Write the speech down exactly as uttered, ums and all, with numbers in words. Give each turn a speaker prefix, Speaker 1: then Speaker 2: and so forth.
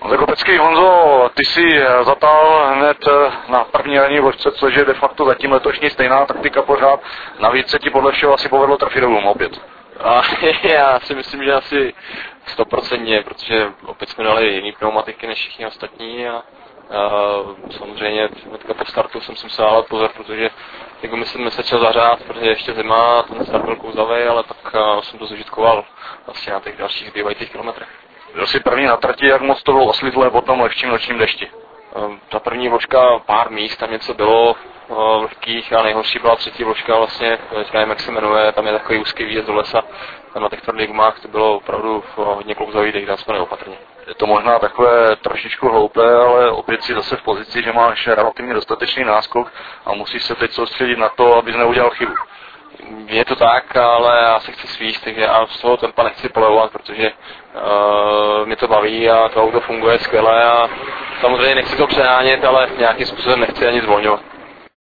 Speaker 1: Zakopecký Honzo, ty si zatáhl hned na první ranní vložce, což je de facto zatím letošní stejná taktika pořád. Navíc se ti podle všeho asi povedlo trefit dolů opět.
Speaker 2: A já si myslím, že asi stoprocentně, protože opět jsme dali jiný pneumatiky než všichni ostatní a, a samozřejmě hnedka po startu jsem si musel dávat pozor, protože jako myslím, se začal zařát, protože ještě zima, ten start byl kouzavý, ale tak jsem to zužitkoval vlastně na těch dalších zbývajících kilometrech.
Speaker 1: Byl jsi první na trati, jak moc to bylo oslidlé po tom lehčím nočním dešti?
Speaker 2: Ta první vložka, pár míst, tam něco bylo vlhkých a nejhorší byla třetí vložka vlastně, nevím, jak se jmenuje, tam je takový úzký výjezd do lesa, tam na těch tvrdých gumách to bylo opravdu hodně klouzavý, teď tam jsme neopatrně.
Speaker 1: Je to možná takové trošičku hloupé, ale opět si zase v pozici, že máš relativně dostatečný náskok a musíš se teď soustředit na to, abys neudělal chybu.
Speaker 2: Je to tak, ale já se chci svíst, takže já z toho tempa nechci polevovat, protože uh, mě to baví a to auto funguje skvěle a samozřejmě nechci to přehánět, ale nějakým způsobem nechci ani zvolňovat.